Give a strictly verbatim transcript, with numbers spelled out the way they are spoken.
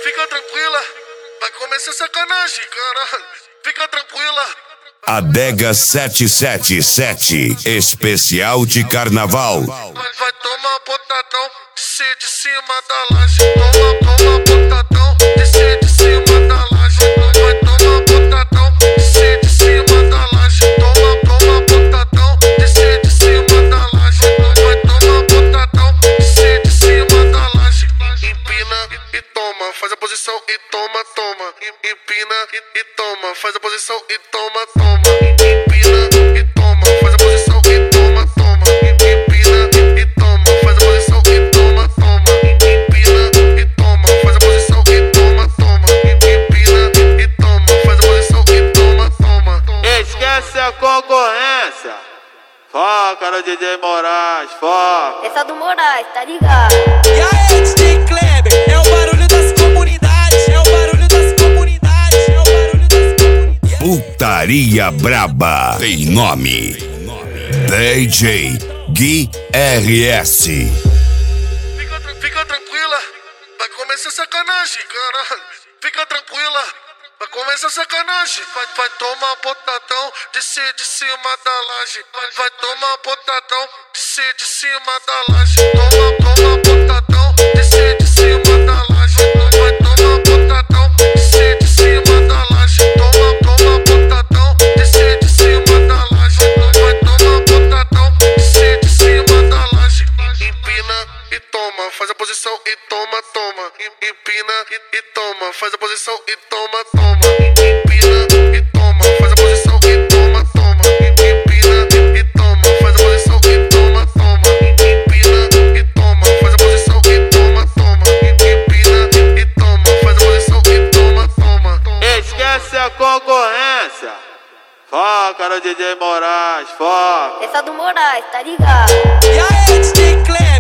fica tranquila, vai começar sacanagem, caralho. Fica tranquila. Adega sete sete sete, especial de carnaval. Vai, vai tomar botadão, descer de cima da laje. Toma, toma botadão, descer de cima da laje. Vai tomar botadão, descer de cima da laje. Toma, toma botadão, descer de cima da laje. Vai tomar botadão, descer de cima da laje. Empina e, e toma, faz a posição e toma, toma. Empina e, e toma, faz a posição e toma, toma. Empina e toma, faz a posição e toma, toma. Empina e toma, faz a posição e toma, toma. Empina e toma, faz a posição e toma, toma. Empina e toma, faz a posição e toma, toma. Esquece a concorrência. Foca no D J Moraes, foca. Essa do Moraes, tá ligado? E aí, D J Kleber, é o barulho das comunidades, é o barulho das comunidades, é o barulho das comunidades. Putaria Braba tem nome: D J Gui R S. Fica, tra- fica tranquila, vai começar sacanagem, caralho. Fica tranquila, vai começar sacanagem. Vai, vai tomar botadão, descer de cima da laje. Vai, vai tomar botadão, descer de cima da laje. Toma, toma botadão, descer de cima da laje. Vai tomar botadão, descer de cima da laje. Toma, toma botadão, descer de cima da laje. Vai tomar botadão, descer de cima da laje. Empina e toma, faz a posição e toma, toma. Empina e, e toma, faz a posição e toma, toma. Empina e toma, faz a posição e toma, toma. Empina e toma, faz a posição e toma, toma. Empina e toma, faz a posição e toma, toma. Empina e toma, faz a posição e toma, toma. Esquece a concorrência. Foca no D J Moraes, foca. Essa do Moraes, tá ligado? E aí, D J Kleber.